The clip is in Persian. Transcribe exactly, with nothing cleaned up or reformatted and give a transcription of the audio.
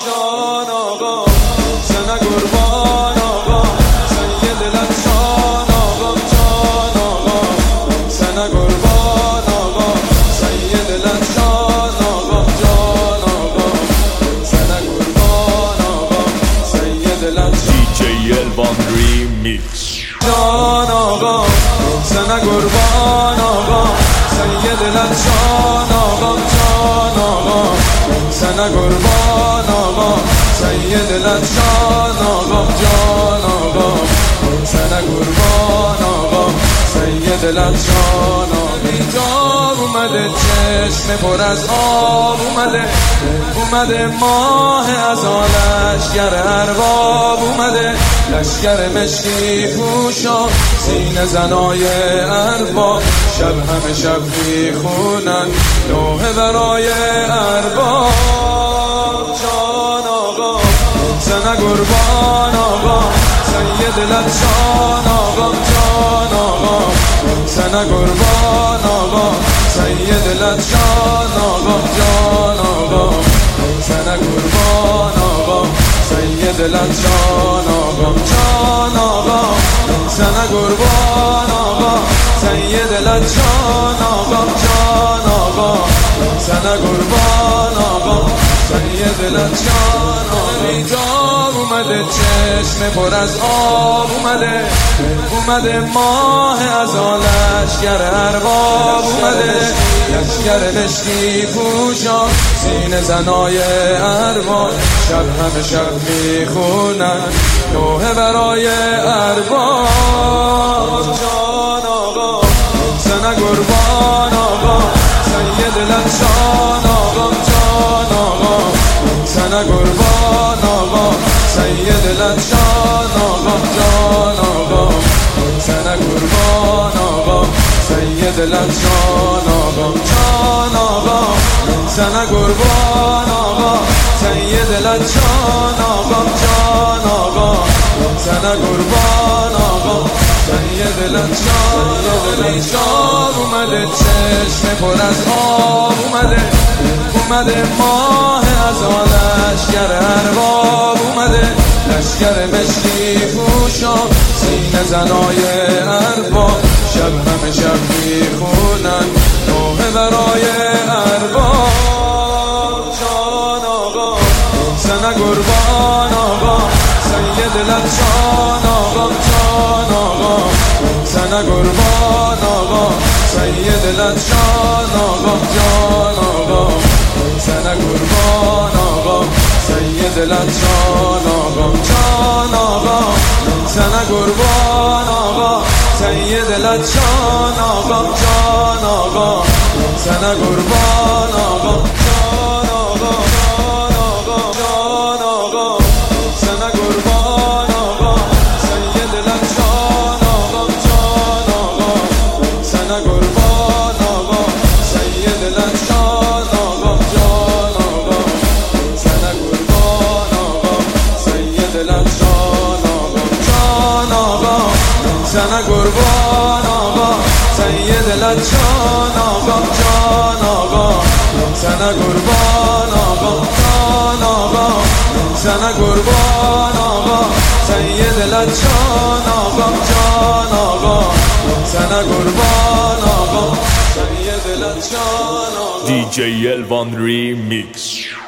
جان آقا زن قربان آقا سید لطشان آقا جان آقا زن قربان آقا سید لطشان آقا جان آقا زن قربان آقا سید لطشان دی جی الوان ریمیکس جان آقا زن قربان آقا سید لطشان آقا جان آقا زن قربان آقا سید لطشان آقا جان آقا زن قربان آقا سید لطشان آقا اینجا اومده چشم پر از آب اومده اومده ماه از لشگر ارباب اومده لشگر مشکی پوشا سینه زنای ارباب شب همه شب میخونن نوحه برای ارباب جان آقا زن قربان آقا سید لطشان آقا جان آقا زن قربان آقا سید لطشان آقا جان آقا زن قربان آقا سید لطشان آقا جان آقا زن قربان آقا سید لطشان آقا جان آقا زن قربان آقا سید لطشان آقا اینجا اومده چشم پر از آب اومده اومده ماه از لشگر ارباب اومده لشگر مشکی پوشا سینه زنای ارباب شب همه شب میخونن نوحه برای ارباب جان آقا زن قربان آقا سید لطشان آقا جان آقا زن قربان آقا سید لطشان آقا جان آقا زن قربان آقا سید لطشان آقا جان آقا زن قربان آقا سید لطشان آقا جان آقا زن قربان آقا سید لطشان آقا اینجا اومده چشم پر از آب اومده اومده ماه از لشگر ارباب اومده لشگر مشکی پوشا سینه زنای ارباب شب همه شب میخونن نوحه برای ارباب جان آقا زن قربان آقا سید لطشان آقا جان آقا زن قربان آقا سید لطشان آقا جان آقا زن قربان آقا سید لطشان آقا جان آقا زن قربان آقا سید لطشان آقا جان آقا زن قربان آقا جان آقا جان آقا جان آقا زن قربان آقا سید لطشان آقا جان آقا زن قربان آقا سید لطشان آقا جان آقا زن قربان آقا سید لطشان آقا جان آقا زن قربان آقا سید لطشان آقا جان آقا زن قربان آقا جان آقا زن قربان آقا سید لطشان آقا جان آقا زن قربان آقا سید لطشان آقا دی جی الوان ریمیکس.